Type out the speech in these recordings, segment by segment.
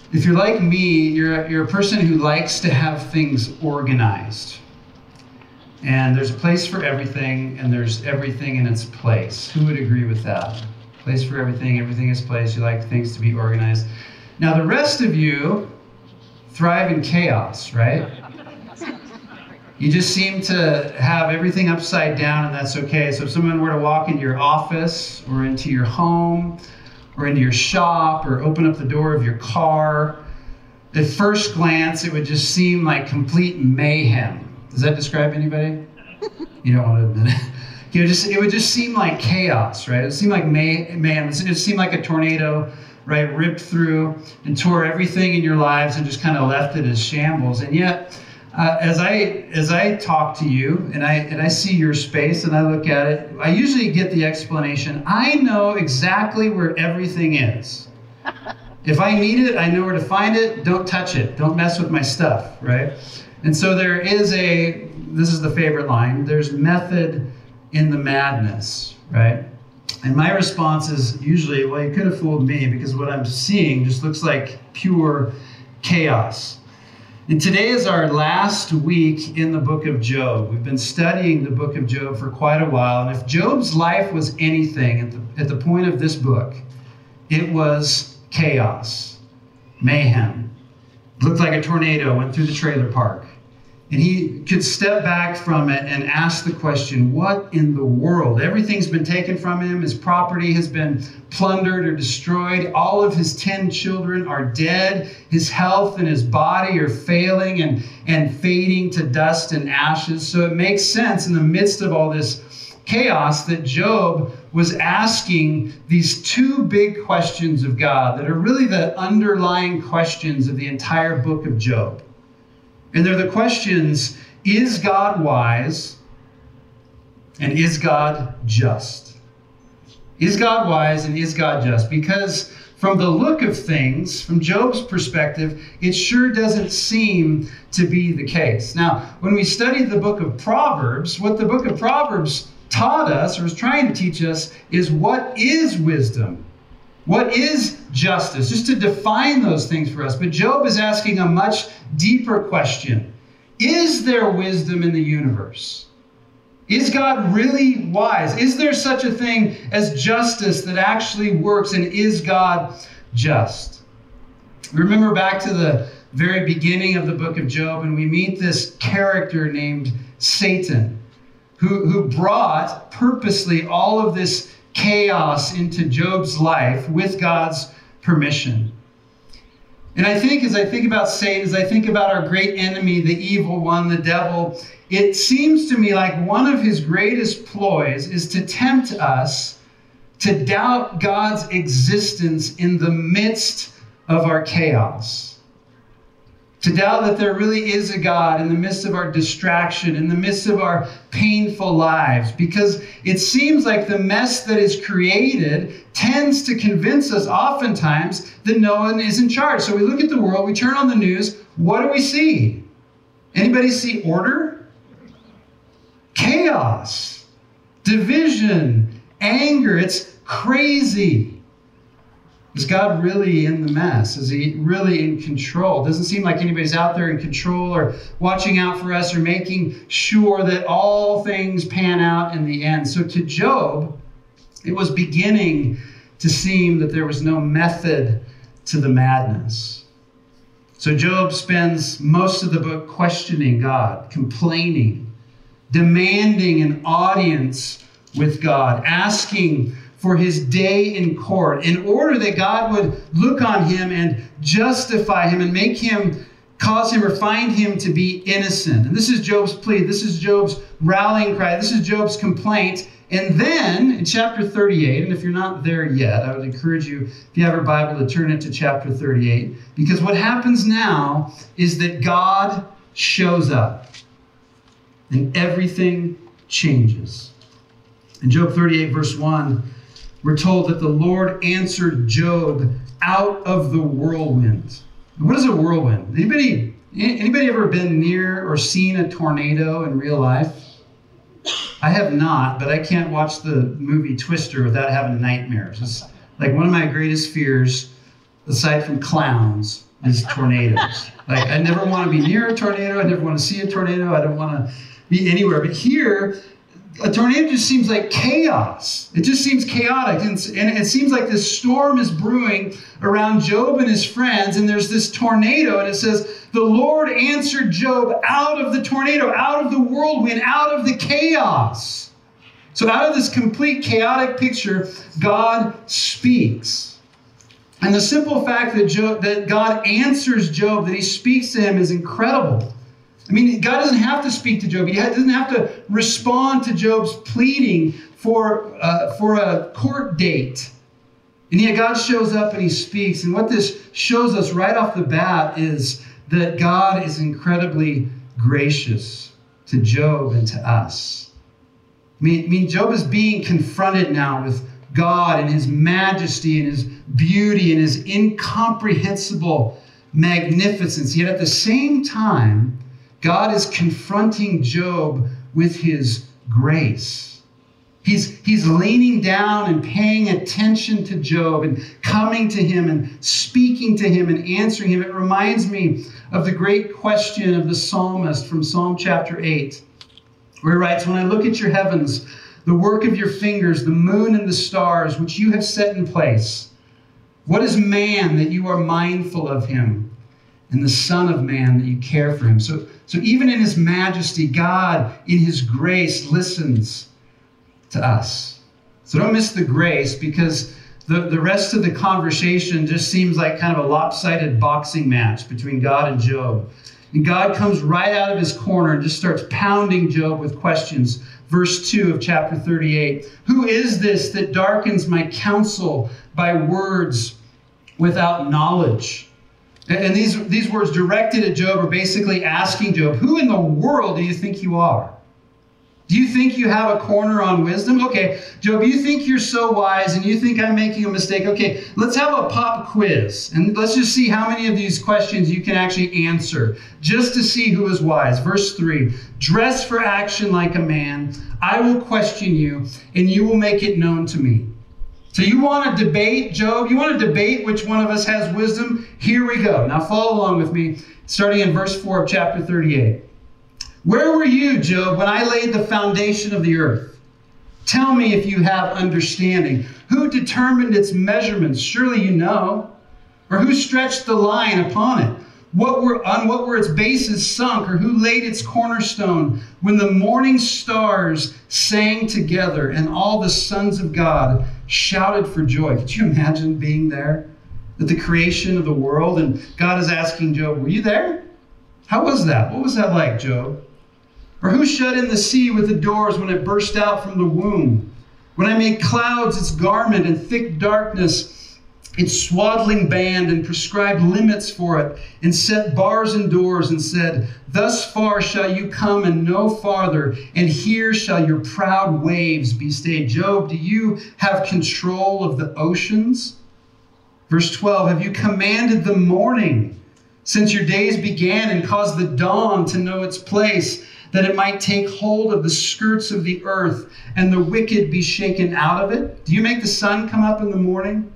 If you're like me, you're a person who likes to have things organized. And there's a place for everything, and there's everything in its place. Who would agree with that? Place for everything, everything is place. You like things to be organized. Now, the rest of you thrive in chaos, right? You just seem to have everything upside down, and that's okay. So if someone were to walk into your office or into your home or into your shop or open up the door of your car, at first glance, it would just seem like complete mayhem. Does that describe anybody? You don't want to admit it. It would just seem like chaos, right? It would seem like mayhem. It would seem like a tornado, right, ripped through and tore everything in your lives and just kind of left it as shambles. And yet, as I talk to you and I see your space and I look at it, I usually get the explanation. I know exactly where everything is. If I need it, I know where to find it. Don't touch it. Don't mess with my stuff, right? And so there is this is the favorite line, there's method in the madness, right? And my response is usually, well, you could have fooled me because what I'm seeing just looks like pure chaos. And today is our last week in the book of Job. We've been studying the book of Job for quite a while. And if Job's life was anything at the point of this book, it was chaos, mayhem. It looked like a tornado went through the trailer park. And he could step back from it and ask the question, what in the world? Everything's been taken from him. His property has been plundered or destroyed. All of his 10 children are dead. His health and his body are failing and fading to dust and ashes. So it makes sense in the midst of all this chaos that Job was asking these two big questions of God that are really the underlying questions of the entire book of Job. And they're the questions, is God wise and is God just? Is God wise and is God just? Because from the look of things, from Job's perspective, it sure doesn't seem to be the case. Now, when we studied the book of Proverbs, what the book of Proverbs taught us or was trying to teach us is what is wisdom? What is justice? Just to define those things for us. But Job is asking a much deeper question. Is there wisdom in the universe? Is God really wise? Is there such a thing as justice that actually works? And is God just? Remember back to the very beginning of the book of Job, and we meet this character named Satan, who brought purposely all of this chaos into Job's life with God's permission. And I think as I think about Satan, as I think about our great enemy, the evil one, the devil, it seems to me like one of his greatest ploys is to tempt us to doubt God's existence in the midst of our chaos. To doubt that there really is a God in the midst of our distraction, in the midst of our painful lives, because it seems like the mess that is created tends to convince us oftentimes that no one is in charge. So we look at the world, we turn on the news, what do we see? Anybody see order? Chaos, division, anger. It's crazy. Is God really in the mess? Is he really in control? It doesn't seem like anybody's out there in control or watching out for us or making sure that all things pan out in the end. So to Job, it was beginning to seem that there was no method to the madness. So Job spends most of the book questioning God, complaining, demanding an audience with God, asking for his day in court in order that God would look on him and justify him and make him, cause him or find him to be innocent. And this is Job's plea. This is Job's rallying cry. This is Job's complaint. And then in chapter 38, and if you're not there yet, I would encourage you, if you have a Bible, to turn it to chapter 38, because what happens now is that God shows up and everything changes. In Job 38, verse 1, we're told that the Lord answered Job out of the whirlwind. What is a whirlwind? Anybody ever been near or seen a tornado in real life? I have not, but I can't watch the movie Twister without having nightmares. It's like one of my greatest fears, aside from clowns, is tornadoes. Like, I never want to be near a tornado. I never want to see a tornado. I don't want to be anywhere. But here, a tornado just seems like chaos. It just seems chaotic. And it seems like this storm is brewing around Job and his friends. And there's this tornado. And it says, the Lord answered Job out of the tornado, out of the whirlwind, out of the chaos. So out of this complete chaotic picture, God speaks. And the simple fact that God answers Job, that he speaks to him, is incredible. I mean, God doesn't have to speak to Job. He doesn't have to respond to Job's pleading for a court date. And yet God shows up and he speaks. And what this shows us right off the bat is that God is incredibly gracious to Job and to us. I mean, Job is being confronted now with God and his majesty and his beauty and his incomprehensible magnificence. Yet at the same time, God is confronting Job with his grace. He's leaning down and paying attention to Job and coming to him and speaking to him and answering him. It reminds me of the great question of the psalmist from Psalm chapter 8, where he writes, when I look at your heavens, the work of your fingers, the moon and the stars, which you have set in place, what is man that you are mindful of him, and the Son of Man that you care for him? So even in his majesty, God, in his grace, listens to us. So don't miss the grace, because the rest of the conversation just seems like kind of a lopsided boxing match between God and Job. And God comes right out of his corner and just starts pounding Job with questions. Verse 2 of chapter 38. Who is this that darkens my counsel by words without knowledge? And these words directed at Job are basically asking Job, who in the world do you think you are? Do you think you have a corner on wisdom? Okay, Job, you think you're so wise and you think I'm making a mistake. Okay, let's have a pop quiz. And let's just see how many of these questions you can actually answer, just to see who is wise. Verse 3, dress for action like a man. I will question you and you will make it known to me. So you want to debate, Job? You want to debate which one of us has wisdom? Here we go. Now follow along with me, starting in verse 4 of chapter 38. Where were you, Job, when I laid the foundation of the earth? Tell me if you have understanding. Who determined its measurements? Surely you know. Or who stretched the line upon it? What were its bases sunk? Or who laid its cornerstone? When the morning stars sang together and all the sons of God shouted for joy. Could you imagine being there at the creation of the world? And God is asking Job, were you there? How was that? What was that like, Job? Or who shut in the sea with the doors when it burst out from the womb? When I made clouds its garment and thick darkness its swaddling band, and prescribed limits for it, and set bars and doors, and said, thus far shall you come and no farther, and here shall your proud waves be stayed. Job, do you have control of the oceans? Verse 12, have you commanded the morning since your days began, and caused the dawn to know its place, that it might take hold of the skirts of the earth, and the wicked be shaken out of it? Do you make the sun come up in the morning?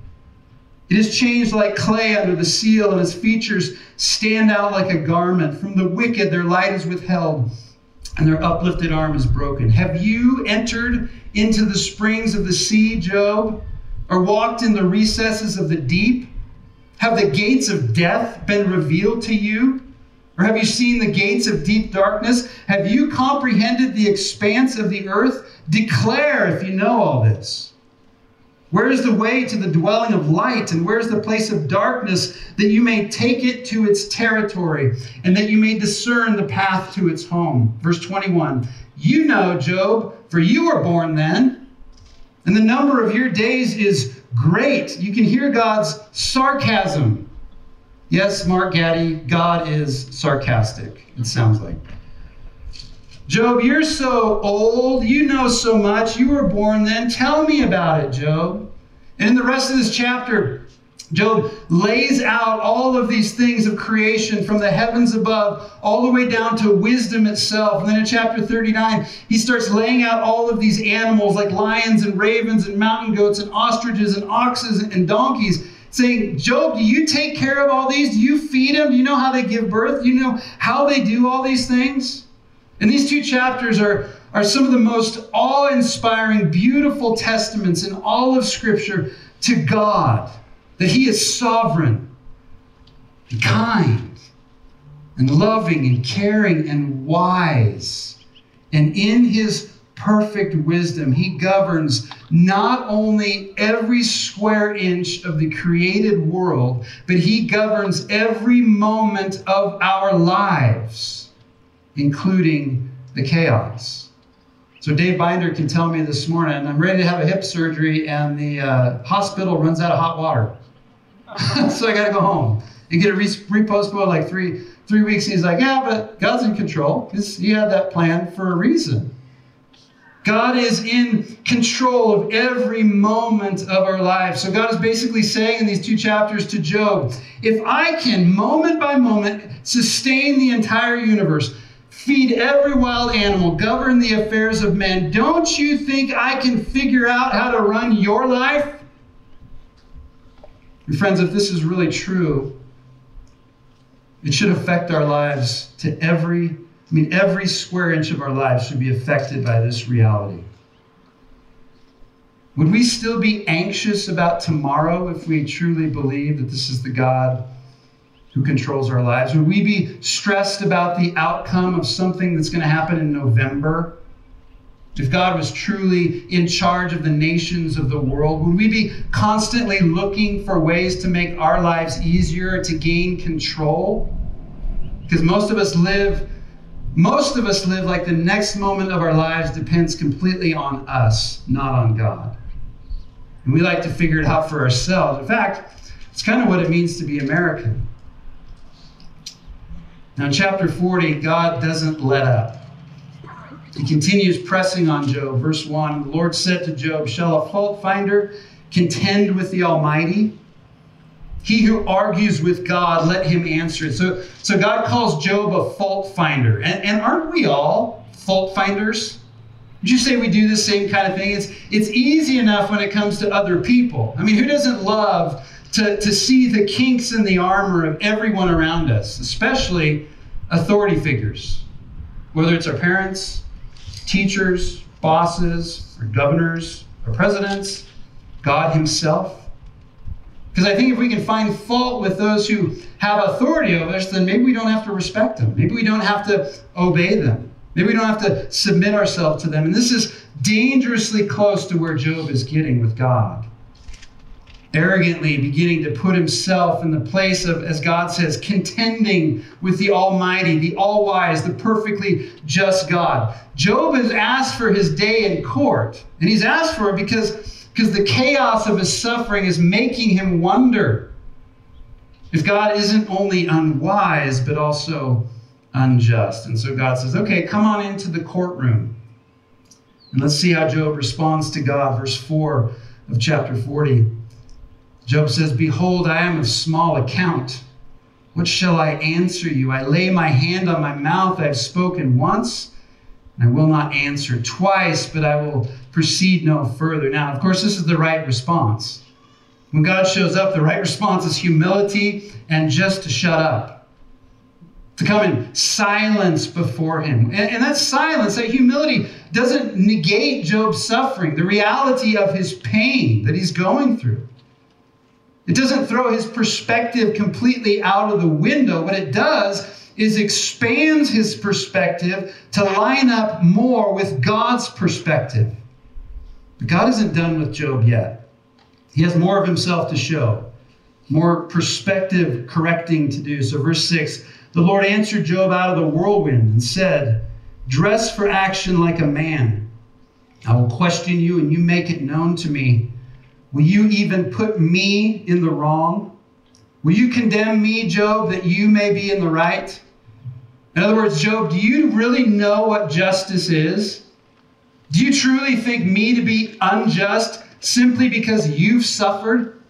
It is changed like clay under the seal, and its features stand out like a garment. From the wicked their light is withheld, and their uplifted arm is broken. Have you entered into the springs of the sea, Job, or walked in the recesses of the deep? Have the gates of death been revealed to you? Or have you seen the gates of deep darkness? Have you comprehended the expanse of the earth? Declare if you know all this. Where is the way to the dwelling of light? And where is the place of darkness, that you may take it to its territory, and that you may discern the path to its home? Verse 21, you know, Job, for you were born then, and the number of your days is great. You can hear God's sarcasm. Yes, Mark Gaddy, God is sarcastic, it sounds like. Job, you're so old. You know so much. You were born then. Tell me about it, Job. And in the rest of this chapter, Job lays out all of these things of creation from the heavens above all the way down to wisdom itself. And then in chapter 39, he starts laying out all of these animals like lions and ravens and mountain goats and ostriches and oxes and donkeys. saying, Job, do you take care of all these? Do you feed them? Do you know how they give birth? Do you know how they do all these things? And these 2 chapters are some of the most awe-inspiring, beautiful testaments in all of Scripture to God, that He is sovereign, and kind, and loving, and caring, and wise. And in His perfect wisdom, He governs not only every square inch of the created world, but He governs every moment of our lives, including the chaos. So Dave Binder can tell me this morning, I'm ready to have a hip surgery and the hospital runs out of hot water. So I got to go home and get a repostponed like three weeks. He's like, yeah, but God's in control. He had that plan for a reason. God is in control of every moment of our lives. So God is basically saying in these 2 chapters to Job, if I can moment by moment sustain the entire universe, feed every wild animal, govern the affairs of men, don't you think I can figure out how to run your life? And friends, if this is really true, it should affect our lives to every square inch of our lives should be affected by this reality. Would we still be anxious about tomorrow if we truly believe that this is the God who controls our lives? Would we be stressed about the outcome of something that's going to happen in November? If God was truly in charge of the nations of the world, would we be constantly looking for ways to make our lives easier, to gain control? Because most of us live like the next moment of our lives depends completely on us, not on God. And we like to figure it out for ourselves. In fact, it's kind of what it means to be American. Now, in chapter 40, God doesn't let up. He continues pressing on Job. Verse 1, the Lord said to Job, shall a fault finder contend with the Almighty? He who argues with God, let him answer it. So God calls Job a fault finder. And aren't we all fault finders? Would you say we do the same kind of thing? It's easy enough when it comes to other people. I mean, who doesn't love to see the kinks in the armor of everyone around us, especially authority figures, whether it's our parents, teachers, bosses, or governors, or presidents, God Himself? Because I think if we can find fault with those who have authority over us, then maybe we don't have to respect them. Maybe we don't have to obey them. Maybe we don't have to submit ourselves to them. And this is dangerously close to where Job is getting with God. Arrogantly beginning to put himself in the place of, as God says, contending with the Almighty, the all-wise, the perfectly just God. Job has asked for his day in court. And he's asked for it because the chaos of his suffering is making him wonder if God isn't only unwise, but also unjust. And so God says, okay, come on into the courtroom. And let's see how Job responds to God. Verse 4 of chapter 40. Job says, behold, I am of small account. What shall I answer you? I lay my hand on my mouth. I have spoken once, and I will not answer. Twice, but I will proceed no further. Now, of course, this is the right response. When God shows up, the right response is humility and just to shut up. To come in silence before Him. And that silence, that humility, doesn't negate Job's suffering, the reality of his pain that he's going through. It doesn't throw his perspective completely out of the window. What it does is expands his perspective to line up more with God's perspective. But God isn't done with Job yet. He has more of himself to show, more perspective correcting to do. So verse 6, the Lord answered Job out of the whirlwind and said, dress for action like a man. I will question you and you make it known to me. Will you even put me in the wrong? Will you condemn me, Job, that you may be in the right? In other words, Job, do you really know what justice is? Do you truly think me to be unjust simply because you've suffered?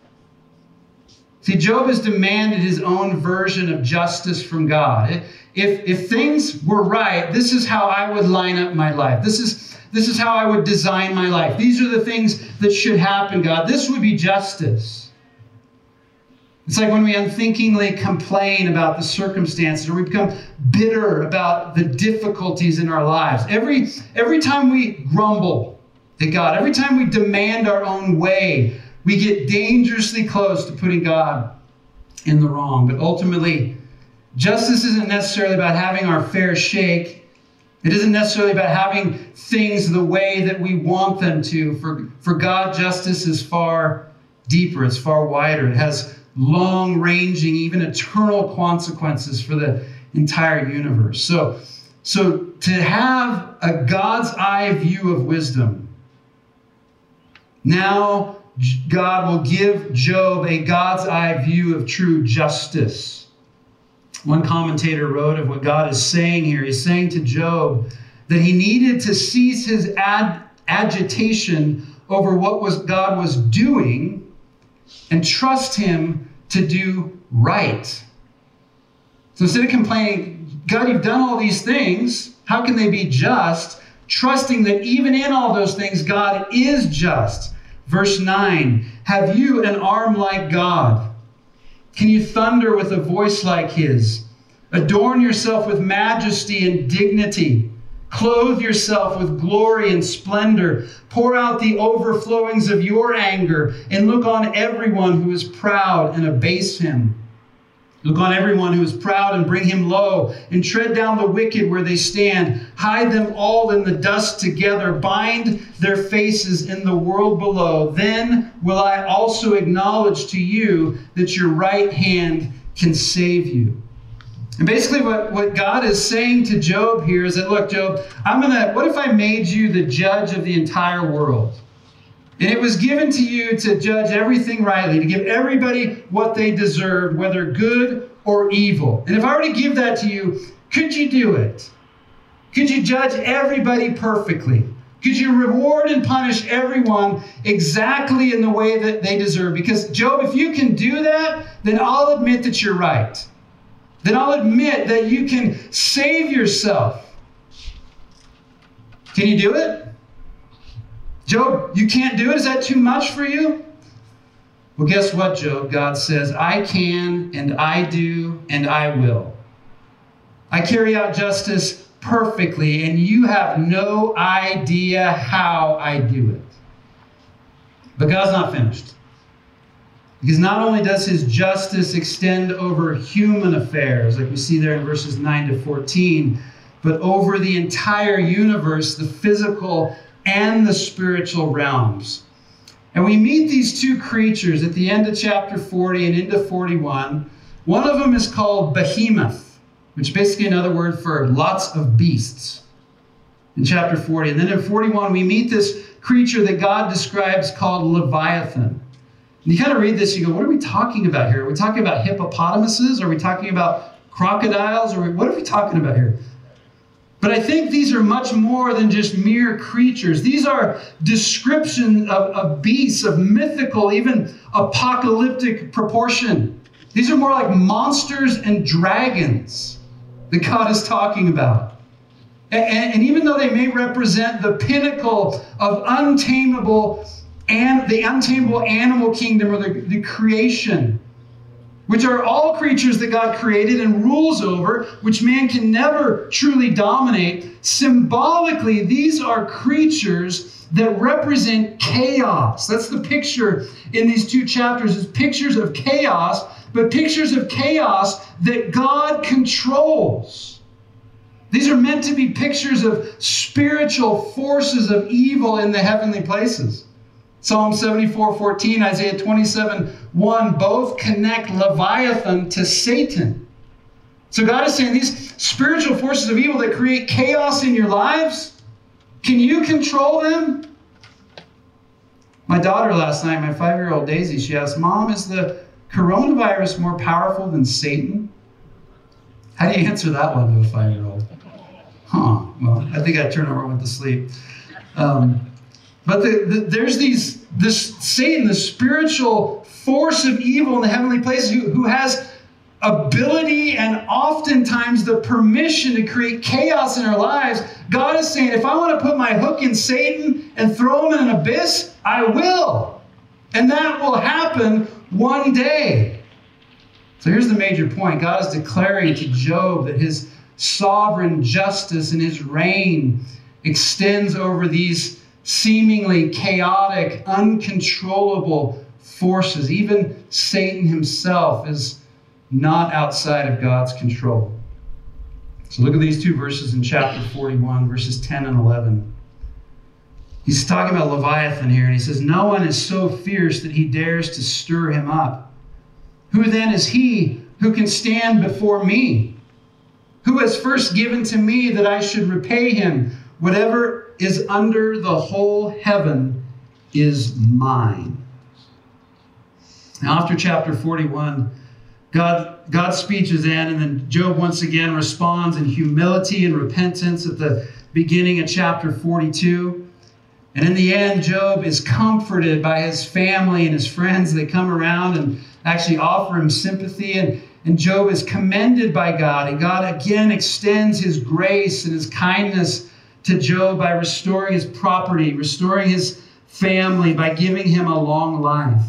See, Job has demanded his own version of justice from God. If things were right, this is how I would line up my life. This is how I would design my life. These are the things that should happen, God. This would be justice. It's like when we unthinkingly complain about the circumstances, or we become bitter about the difficulties in our lives. Every time we grumble at God, every time we demand our own way, we get dangerously close to putting God in the wrong. But ultimately, justice isn't necessarily about having our fair shake. It isn't necessarily about having things the way that we want them to. For God, justice is far deeper. It's far wider. It has long-ranging, even eternal consequences for the entire universe. So to have a God's eye view of wisdom, now God will give Job a God's eye view of true justice. One commentator wrote of what God is saying here. He's saying to Job that he needed to cease his agitation over what God was doing and trust him to do right. So instead of complaining, God, you've done all these things, how can they be just? Trusting that even in all those things, God is just. Verse 9, have you an arm like God? Can you thunder with a voice like his? Adorn yourself with majesty and dignity. Clothe yourself with glory and splendor. Pour out the overflowings of your anger and look on everyone who is proud and abase him. Look on everyone who is proud and bring him low, and tread down the wicked where they stand. Hide them all in the dust together. Bind their faces in the world below. Then will I also acknowledge to you that your right hand can save you. And basically what God is saying to Job here is that, look, Job, what if I made you the judge of the entire world? And it was given to you to judge everything rightly, to give everybody what they deserve, whether good or evil. And if I were to give that to you, could you do it? Could you judge everybody perfectly? Could you reward and punish everyone exactly in the way that they deserve? Because, Job, if you can do that, then I'll admit that you're right. Then I'll admit that you can save yourself. Can you do it? Job, you can't do it? Is that too much for you? Well, guess what, Job? God says, I can, and I do, and I will. I carry out justice perfectly, and you have no idea how I do it. But God's not finished. Because not only does his justice extend over human affairs, like we see there in verses 9 to 14, but over the entire universe, the physical and the spiritual realms. And we meet these two creatures at the end of chapter 40 and into 41. One of them is called Behemoth, which is basically another word for lots of beasts in chapter 40. And then in 41, we meet this creature that God describes called Leviathan. And you kind of read this, you go, what are we talking about here? Are we talking about hippopotamuses? Are we talking about crocodiles? Or what are we talking about here? But I think these are much more than just mere creatures. These are descriptions of beasts, of mythical, even apocalyptic proportion. These are more like monsters and dragons that God is talking about. And even though they may represent the pinnacle of untamable and the untamable animal kingdom, or the creation, which are all creatures that God created and rules over, which man can never truly dominate. Symbolically, these are creatures that represent chaos. That's the picture in these two chapters, is pictures of chaos, but pictures of chaos that God controls. These are meant to be pictures of spiritual forces of evil in the heavenly places. Psalm 74:14, Isaiah 27:1, both connect Leviathan to Satan. So God is saying these spiritual forces of evil that create chaos in your lives, can you control them? My daughter last night, my 5-year-old Daisy, she asked, Mom, is the coronavirus more powerful than Satan? How do you answer that one to a 5-year-old? Well, I think I'd turn over and went to sleep. But there's this Satan, the spiritual force of evil in the heavenly places, who has ability and oftentimes the permission to create chaos in our lives. God is saying, if I want to put my hook in Satan and throw him in an abyss, I will. And that will happen one day. So here's the major point. God is declaring to Job that his sovereign justice and his reign extends over these seemingly chaotic, uncontrollable forces. Even Satan himself is not outside of God's control. So look at these two verses in chapter 41, verses 10 and 11. He's talking about Leviathan here, and he says, "No one is so fierce that he dares to stir him up. Who then is he who can stand before me? Who has first given to me that I should repay him? Whatever is under the whole heaven is mine." Now, after chapter 41, God's speech is end, and then Job once again responds in humility and repentance at the beginning of chapter 42. And in the end, Job is comforted by his family and his friends. They come around and actually offer him sympathy. And Job is commended by God. And God again extends his grace and his kindness to Job by restoring his property, restoring his family, by giving him a long life.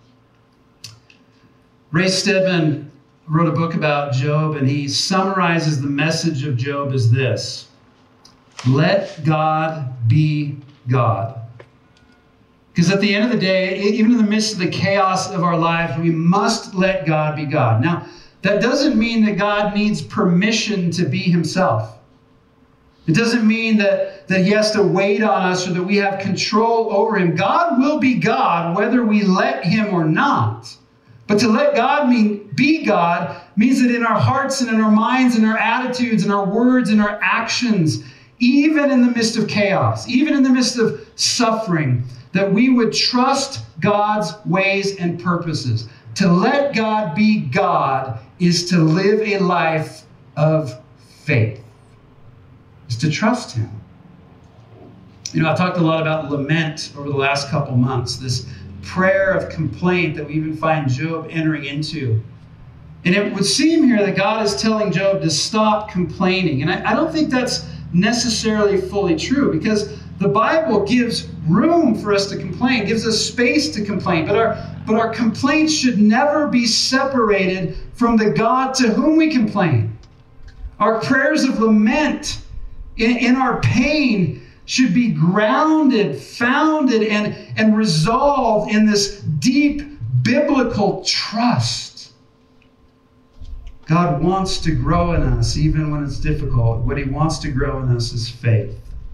Ray Stedman wrote a book about Job, and he summarizes the message of Job as this: let God be God. Because at the end of the day, even in the midst of the chaos of our lives, we must let God be God. Now, that doesn't mean that God needs permission to be himself. It doesn't mean that he has to wait on us or that we have control over him. God will be God whether we let him or not. But to let God be God means that in our hearts and in our minds and our attitudes and our words and our actions, even in the midst of chaos, even in the midst of suffering, that we would trust God's ways and purposes. To let God be God is to live a life of faith. Is to trust him. You know, I've talked a lot about lament over the last couple months, this prayer of complaint that we even find Job entering into. And it would seem here that God is telling Job to stop complaining. And I don't think that's necessarily fully true, because the Bible gives room for us to complain, gives us space to complain. But our complaints should never be separated from the God to whom we complain. Our prayers of lament in our pain should be grounded, founded, and resolved in this deep biblical trust. God wants to grow in us even when it's difficult. What he wants to grow in us is faith.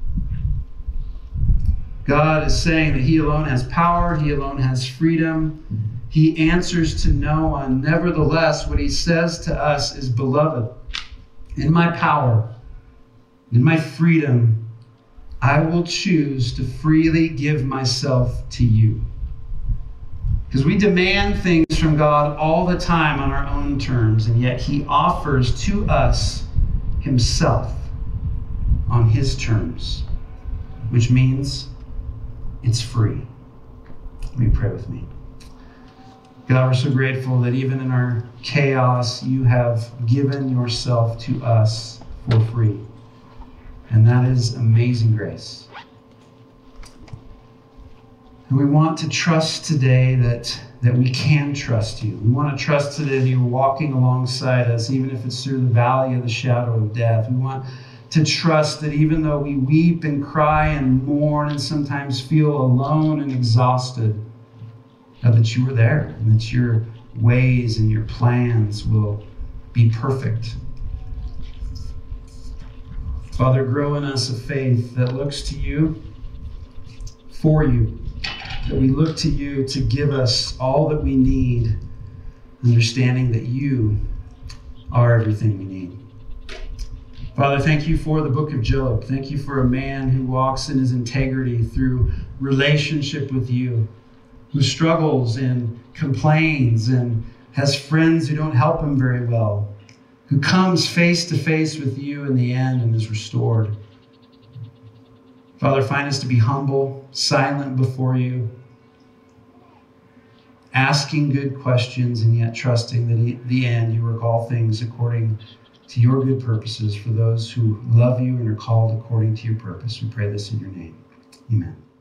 God is saying that he alone has power, he alone has freedom. He answers to no one. Nevertheless, what he says to us is, beloved, in my power, in my freedom, I will choose to freely give myself to you. Because we demand things from God all the time on our own terms, and yet he offers to us himself on his terms, which means it's free. Let me pray with me. God, we're so grateful that even in our chaos, you have given yourself to us for free. And that is amazing grace. And we want to trust today that we can trust you. We want to trust today that you're walking alongside us, even if it's through the valley of the shadow of death. We want to trust that even though we weep and cry and mourn and sometimes feel alone and exhausted, that you are there and that your ways and your plans will be perfect. Father, grow in us a faith that looks to you for you, that we look to you to give us all that we need, understanding that you are everything we need. Father, thank you for the book of Job. Thank you for a man who walks in his integrity through relationship with you, who struggles and complains and has friends who don't help him very well, who comes face to face with you in the end and is restored. Father, find us to be humble, silent before you, asking good questions and yet trusting that in the end you work all things according to your good purposes for those who love you and are called according to your purpose. We pray this in your name. Amen.